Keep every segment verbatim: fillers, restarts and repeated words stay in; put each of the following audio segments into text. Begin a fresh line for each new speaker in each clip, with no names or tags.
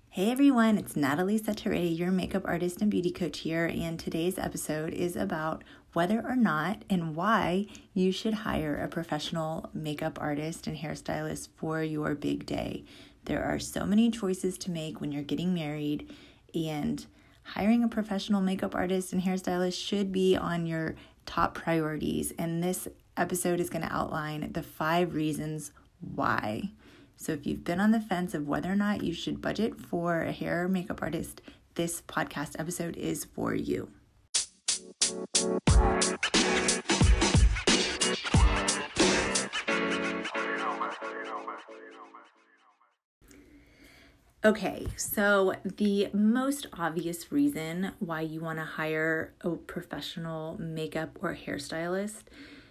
Hey everyone, it's Natalie Satere, your makeup artist and beauty coach here, and today's episode is about whether or not and why you should hire a professional makeup artist and hairstylist for your big day. There are so many choices to make when you're getting married, and hiring a professional makeup artist and hairstylist should be on your top priorities, and this episode is going to outline the five reasons why. So if you've been on the fence of whether or not you should budget for a hair or makeup artist, this podcast episode is for you. Okay, so the most obvious reason why you want to hire a professional makeup or hairstylist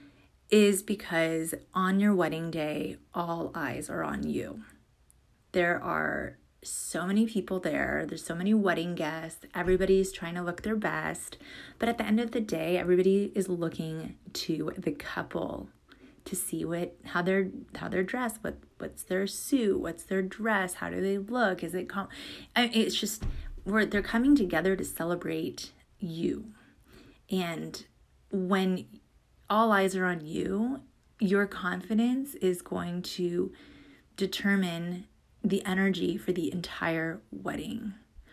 is because on your wedding day, all eyes are on you. There are so many people there. There's so many wedding guests. Everybody's trying to look their best. But at the end of the day, everybody is looking to the couple to see what how they're how they're dressed, what what's their suit, what's their dress, how do they look? Is it com- I mean, it's just we're they're coming together to celebrate you. And when all eyes are on you, your confidence is going to determine the energy for the entire wedding.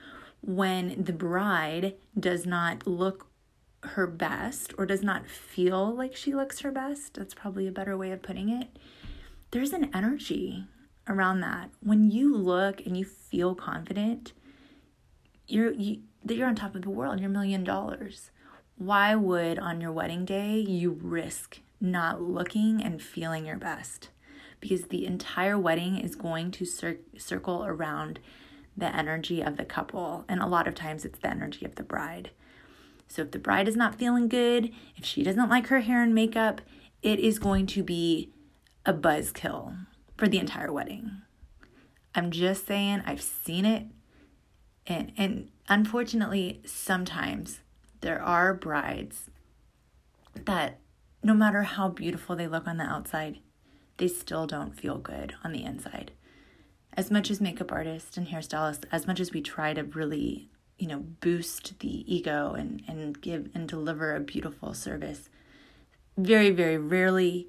When the bride does not look her best or does not feel like she looks her best, that's probably a better way of putting it, there's an energy around that. When you look and you feel confident, you're you, you're on top of the world, you're a million dollars. Why would on your wedding day you risk not looking and feeling your best? Because the entire wedding is going to cir- circle around the energy of the couple. And a lot of times it's the energy of the bride. So if the bride is not feeling good, if she doesn't like her hair and makeup, it is going to be a buzzkill for the entire wedding. I'm just saying, I've seen it. And, and unfortunately, sometimes there are brides that no matter how beautiful they look on the outside, they still don't feel good on the inside. As much as makeup artists and hairstylists, as much as we try to really, you know, boost the ego and, and give and deliver a beautiful service, very, very rarely,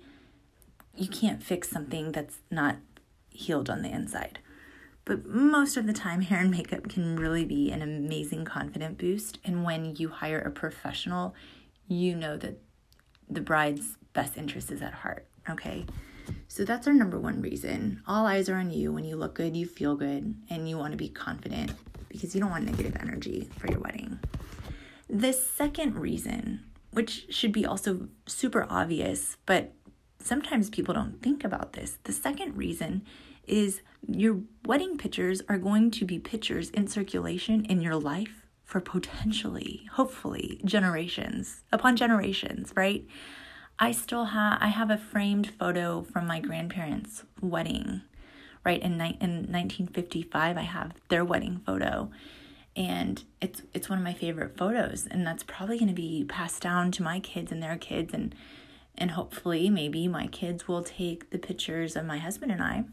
you can't fix something that's not healed on the inside. But most of the time, hair and makeup can really be an amazing confident boost. And when you hire a professional, you know that the bride's best interest is at heart, okay? So that's our number one reason. All eyes are on you. When you look good, you feel good, and you want to be confident because you don't want negative energy for your wedding. The second reason, which should be also super obvious, but sometimes people don't think about this. The second reason is your wedding pictures are going to be pictures in circulation in your life for potentially, hopefully, generations upon generations, right? I still have, I have a framed photo from my grandparents' wedding, right? In, ni- in nineteen fifty-five, I have their wedding photo, and it's it's one of my favorite photos, and that's probably going to be passed down to my kids and their kids, and and hopefully maybe my kids will take the pictures of my husband and I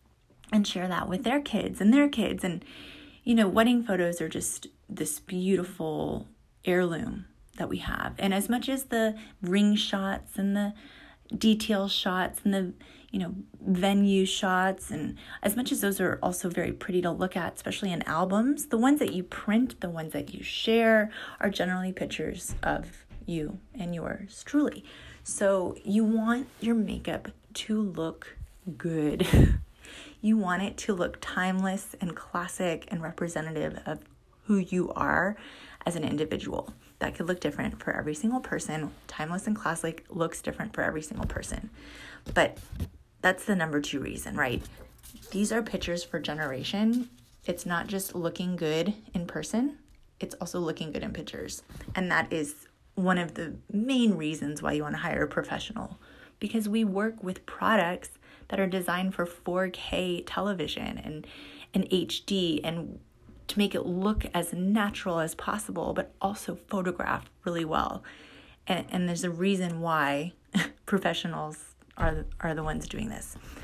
and share that with their kids and their kids. And, you know, wedding photos are just this beautiful heirloom that we have. And as much as the ring shots and the detail shots and the, you know, venue shots, and as much as those are also very pretty to look at, especially in albums, the ones that you print, the ones that you share are generally pictures of you and yours truly. So you want your makeup to look good. You want it to look timeless and classic and representative of who you are as an individual. That could look different for every single person. Timeless and classic looks different for every single person. But that's the number two reason, right? These are pictures for generation. It's not just looking good in person. It's also looking good in pictures. And that is one of the main reasons why you want to hire a professional, because we work with products that are designed for four K television and, and H D, and to make it look as natural as possible, but also photographed really well. And, and there's a reason why professionals are, are the ones doing this.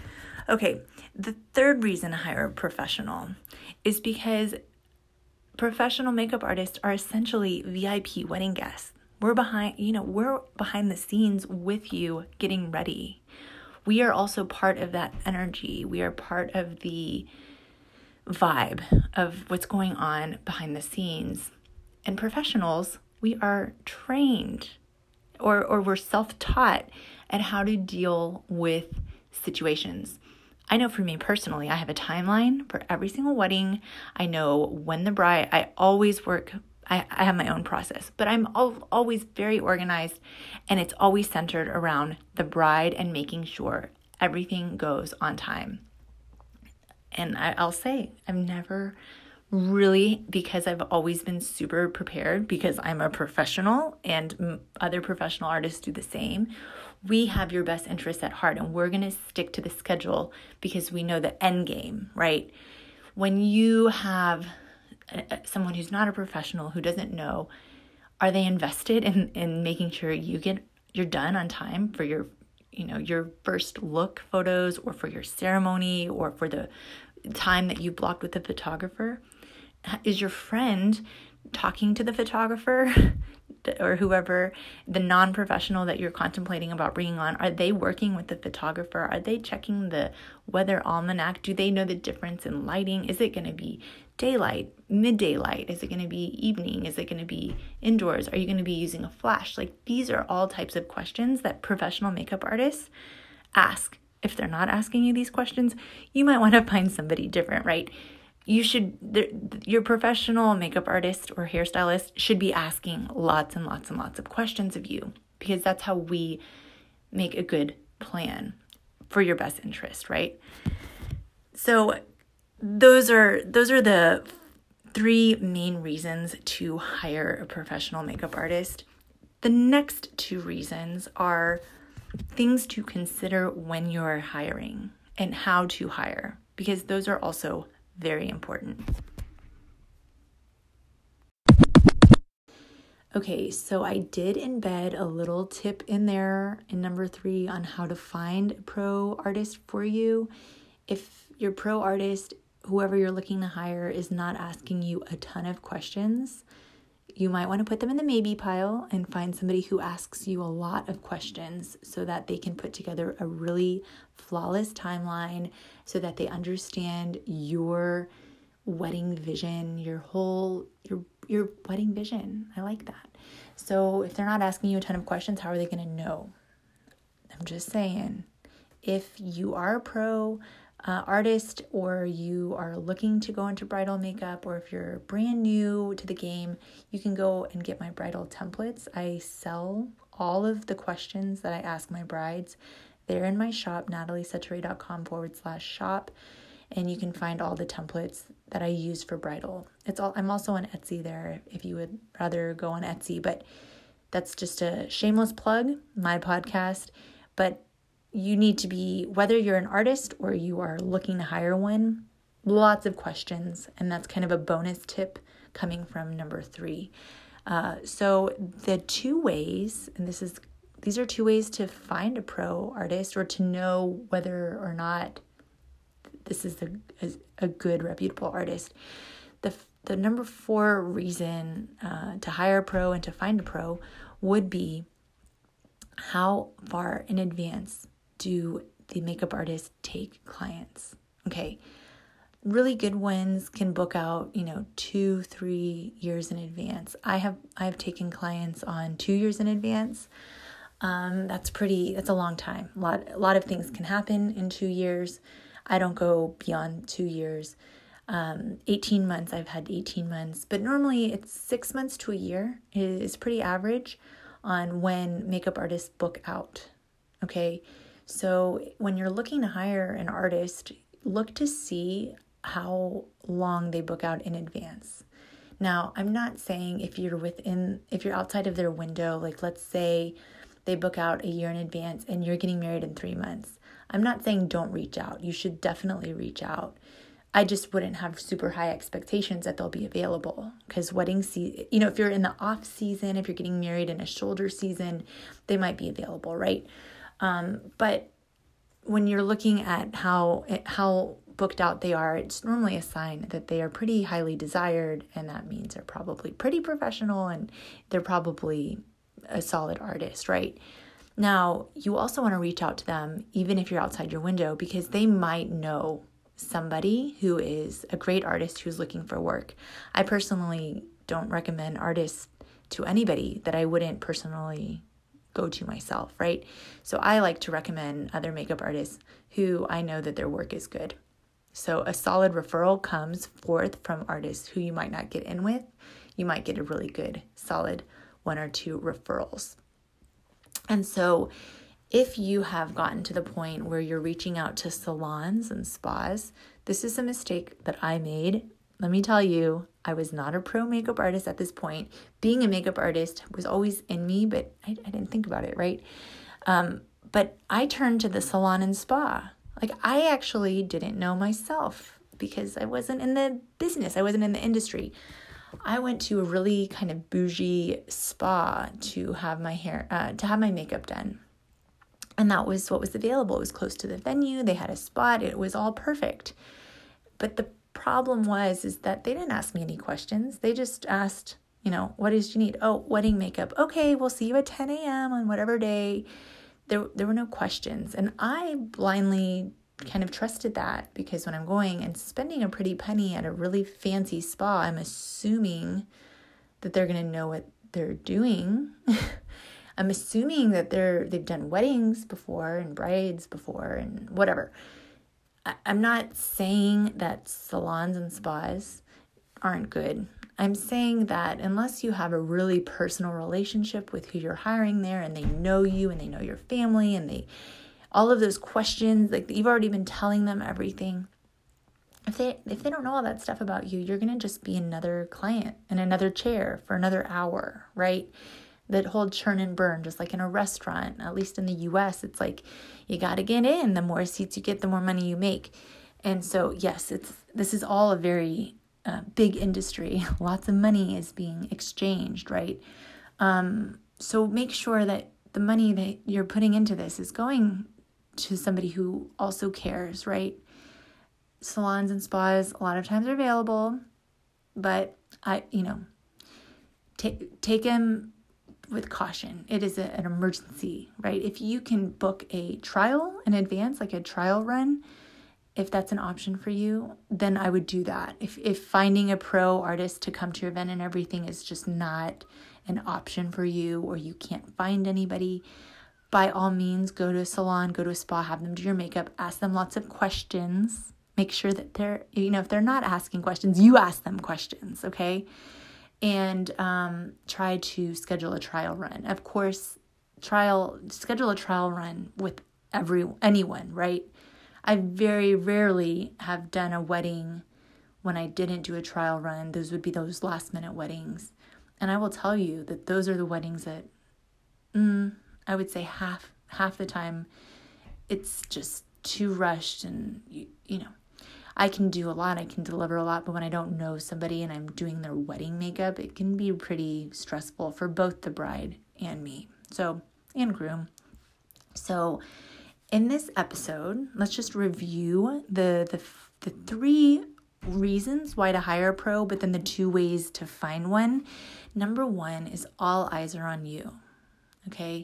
Okay, the third reason to hire a professional is because professional makeup artists are essentially V I P wedding guests. We're behind, you know, we're behind the scenes with you getting ready. We are also part of that energy. We are part of the vibe of what's going on behind the scenes. And professionals, we are trained or, or we're self-taught at how to deal with situations. I know for me personally, I have a timeline for every single wedding. I know when the bride, I always work, I, I have my own process, but I'm al- always very organized, and it's always centered around the bride and making sure everything goes on time. And I, I'll say, I've never really, because I've always been super prepared because I'm a professional and other professional artists do the same. We have your best interests at heart, and we're going to stick to the schedule because we know the end game, right? When you have someone who's not a professional, who doesn't know, are they invested in, in making sure you get, you're done on time for your, you know, your first look photos, or for your ceremony, or for the time that you blocked with the photographer? Is your friend talking to the photographer or whoever, the non-professional that you're contemplating about bringing on? Are they working with the photographer? Are they checking the weather almanac? Do they know the difference in lighting? Is it going to be daylight, midday light? Is it going to be evening? Is it going to be indoors? Are you going to be using a flash? Like, these are all types of questions that professional makeup artists ask. If they're not asking you these questions, you might want to find somebody different, right? You should, your professional makeup artist or hairstylist should be asking lots and lots and lots of questions of you, because that's how we make a good plan for your best interest, right? So those are those are the three main reasons to hire a professional makeup artist. The next two reasons are things to consider when you're hiring and how to hire, because those are also very important. Okay, so I did embed a little tip in there in number three on how to find a pro artist for you. If your pro artist, whoever you're looking to hire, is not asking you a ton of questions, you might want to put them in the maybe pile and find somebody who asks you a lot of questions so that they can put together a really flawless timeline, so that they understand your wedding vision, your whole, your, your wedding vision. I like that. So if they're not asking you a ton of questions, how are they going to know? I'm just saying, if you are a pro Uh, artist, or you are looking to go into bridal makeup, or if you're brand new to the game, you can go and get my bridal templates. I sell all of the questions that I ask my brides. They're in my shop, nataliesetoure.com forward slash shop, and you can find all the templates that I use for bridal. It's all. I'm also on Etsy there if you would rather go on Etsy, but that's just a shameless plug, my podcast. But you need to be, whether you're an artist or you are looking to hire one, lots of questions. And that's kind of a bonus tip coming from number three. Uh, so the two ways, and this is, these are two ways to find a pro artist, or to know whether or not this is a, a good, reputable artist. The, the number four reason uh, to hire a pro and to find a pro would be, how far in advance do the makeup artists take clients? Okay, really good ones can book out, you know, two, three years in advance. I have I've taken clients on two years in advance. Um, that's pretty. That's a long time. A lot a lot of things can happen in two years. I don't go beyond two years. Um, eighteen months. I've had eighteen months, but normally it's six months to a year is pretty average on when makeup artists book out. Okay. So when you're looking to hire an artist, look to see how long they book out in advance. Now, I'm not saying if you're within, if you're outside of their window, like let's say they book out a year in advance and you're getting married in three months. I'm not saying don't reach out. You should definitely reach out. I just wouldn't have super high expectations that they'll be available, because wedding season, you know, if you're in the off season, if you're getting married in a shoulder season, they might be available, right? Um, but when you're looking at how how booked out they are, it's normally a sign that they are pretty highly desired, and that means they're probably pretty professional and they're probably a solid artist, right? Now, you also want to reach out to them even if you're outside your window, because they might know somebody who is a great artist who's looking for work. I personally don't recommend artists to anybody that I wouldn't personally go to myself, right? So I like to recommend other makeup artists who I know that their work is good. So a solid referral comes forth from artists who you might not get in with. You might get a really good, solid one or two referrals. And so if you have gotten to the point where you're reaching out to salons and spas, this is a mistake that I made. Let me tell you, I was not a pro makeup artist at this point. Being a makeup artist was always in me, but I, I didn't think about it, right? Um, but I turned to the salon and spa. Like, I actually didn't know myself because I wasn't in the business. I wasn't in the industry. I went to a really kind of bougie spa to have my hair, uh, to have my makeup done. And that was what was available. It was close to the venue. They had a spot. It was all perfect. But the problem was, is that they didn't ask me any questions. They just asked, you know, what does you need? Oh, wedding makeup. Okay, we'll see you at ten a.m. on whatever day. There, there were no questions. And I blindly kind of trusted that, because when I'm going and spending a pretty penny at a really fancy spa, I'm assuming that they're going to know what they're doing. I'm assuming that they're, they've done weddings before and brides before and whatever. I, I'm not saying that salons and spas aren't good. I'm saying that unless you have a really personal relationship with who you're hiring there, and they know you and they know your family, and they, all of those questions, like you've already been telling them everything. If they, if they don't know all that stuff about you, you're going to just be another client in another chair for another hour, right? That whole churn and burn, just like in a restaurant, at least in the U S, it's like you got to get in. The more seats you get, the more money you make. And so, yes, it's this is all a very uh, big industry. Lots of money is being exchanged, right? Um, so make sure that the money that you're putting into this is going to somebody who also cares, right? Salons and spas a lot of times are available, but I, you know, take take them with caution. It is a, an emergency, right? If you can book a trial in advance, like a trial run, if that's an option for you, then I would do that. If if finding a pro artist to come to your event and everything is just not an option for you, or you can't find anybody, by all means, go to a salon, go to a spa, have them do your makeup, ask them lots of questions. Make sure that they're, you know, if they're not asking questions, you ask them questions, okay? And um, try to schedule a trial run. Of course, trial schedule a trial run with every anyone, right? I very rarely have done a wedding when I didn't do a trial run. Those would be those last minute weddings. And I will tell you that those are the weddings that mm, I would say half half the time it's just too rushed, and you, you know, I can do a lot, I can deliver a lot, but when I don't know somebody and I'm doing their wedding makeup, it can be pretty stressful for both the bride and me, so, and groom. So in this episode, let's just review the, the, the three reasons why to hire a pro, but then the two ways to find one. Number one is all eyes are on you, okay?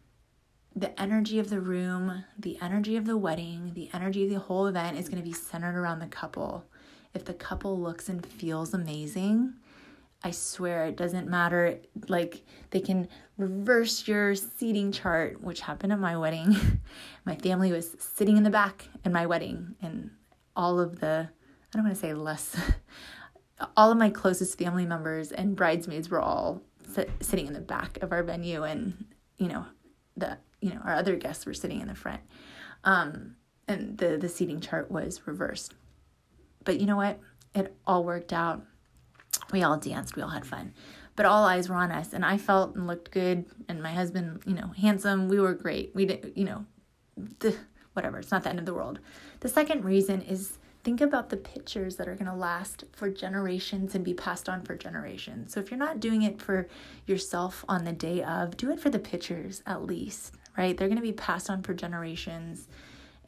The energy of the room, the energy of the wedding, the energy of the whole event is going to be centered around the couple. If the couple looks and feels amazing, I swear it doesn't matter. Like, they can reverse your seating chart, which happened at my wedding. My family was sitting in the back at my wedding, and all of the, I don't want to say less, all of my closest family members and bridesmaids were all sit, sitting in the back of our venue, and, you know, the you know, our other guests were sitting in the front. Um, and the, the seating chart was reversed. But you know what? It all worked out. We all danced. We all had fun. But all eyes were on us. And I felt and looked good. And my husband, you know, handsome. We were great. We did, you know, the, whatever. It's not the end of the world. The second reason is, think about the pictures that are going to last for generations and be passed on for generations. So if you're not doing it for yourself on the day of, do it for the pictures at least, right? They're going to be passed on for generations.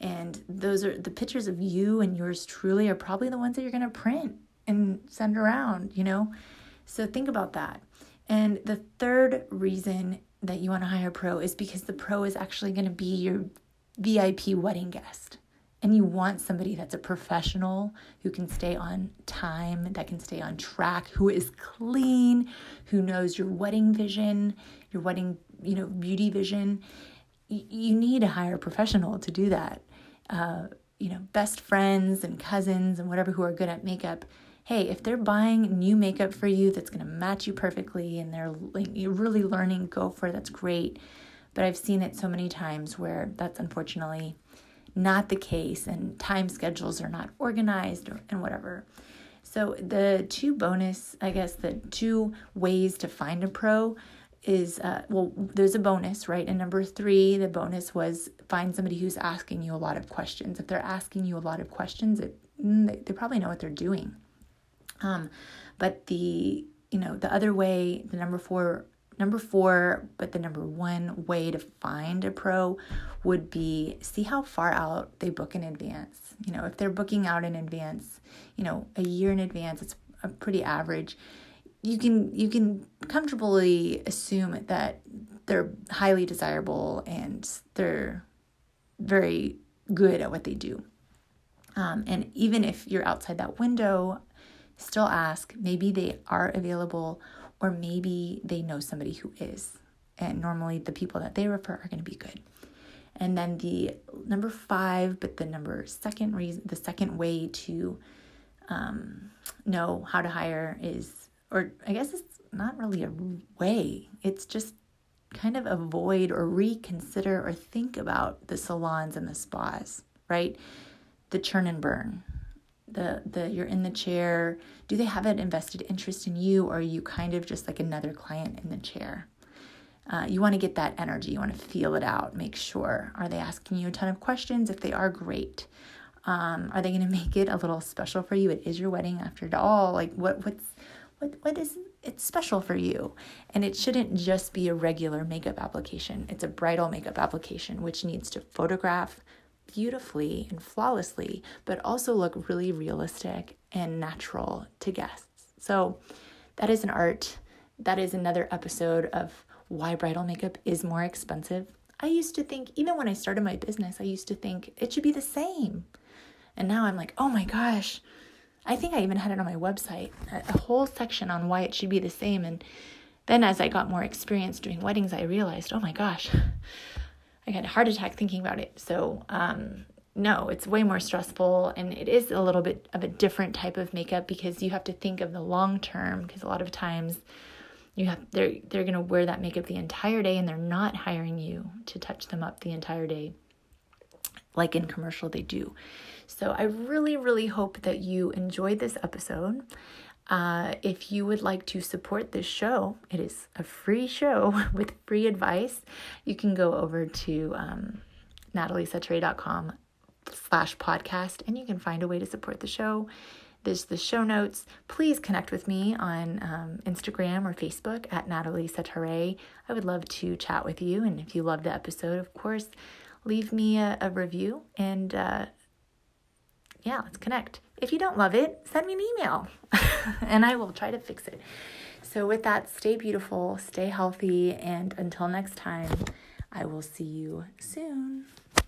And those are the pictures of you and yours truly are probably the ones that you're going to print and send around, you know? So think about that. And the third reason that you want to hire a pro is because the pro is actually going to be your V I P wedding guest. And you want somebody that's a professional, who can stay on time, that can stay on track, who is clean, who knows your wedding vision, your wedding, you know, beauty vision. Y- you need to hire a professional to do that. Uh, you know, best friends and cousins and whatever who are good at makeup. Hey, if they're buying new makeup for you that's going to match you perfectly and they're like, you're really learning, go for it. That's great. But I've seen it so many times where that's unfortunately not the case and time schedules are not organized or, and whatever. So the two bonus, I guess the two ways to find a pro is, uh, well, there's a bonus, right? And number three, the bonus was find somebody who's asking you a lot of questions. If they're asking you a lot of questions, it, they, they probably know what they're doing. Um, but the, you know, the other way, the number four, number four, but the number one way to find a pro would be see how far out they book in advance. You know, if they're booking out in advance, you know, a year in advance, it's a pretty average. You can, you can comfortably assume that they're highly desirable and they're very good at what they do. Um, and even if you're outside that window, still ask, maybe they are available or maybe they know somebody who is. And normally the people that they refer are going to be good. And then the number five, but the number second reason, the second way to um, know how to hire is, or I guess it's not really a way. It's just kind of avoid or reconsider or think about the salons and the spas, right? The churn and burn. The, the you're in the chair. Do they have an invested interest in you, or are you kind of just like another client in the chair? Uh, you want to get that energy. You want to feel it out. Make sure. Are they asking you a ton of questions? If they are, great. Um, are they going to make it a little special for you? It is your wedding after all. Like what what's what what is it's special for you? And it shouldn't just be a regular makeup application. It's a bridal makeup application, which needs to photograph beautifully and flawlessly, but also look really realistic and natural to guests. So that is an art. That is another episode of why bridal makeup is more expensive. I used to think, even when I started my business, I used to think it should be the same. And now I'm like, oh my gosh, I think I even had it on my website, a, a whole section on why it should be the same. And then as I got more experience doing weddings, I realized, oh my gosh, I got a heart attack thinking about it. So um, no, it's way more stressful, and it is a little bit of a different type of makeup because you have to think of the long term, because a lot of times you have they're they're going to wear that makeup the entire day and they're not hiring you to touch them up the entire day like in commercial they do. So I really, really hope that you enjoyed this episode. Uh, if you would like to support this show, it is a free show with free advice. You can go over to um, nataliesatre.com slash podcast and you can find a way to support the show. There's the show notes. Please connect with me on um, Instagram or Facebook at Natalie Satare. I would love to chat with you. And if you love the episode, of course, leave me a, a review and uh, yeah, let's connect. If you don't love it, send me an email and I will try to fix it. So with that, stay beautiful, stay healthy, and until next time, I will see you soon.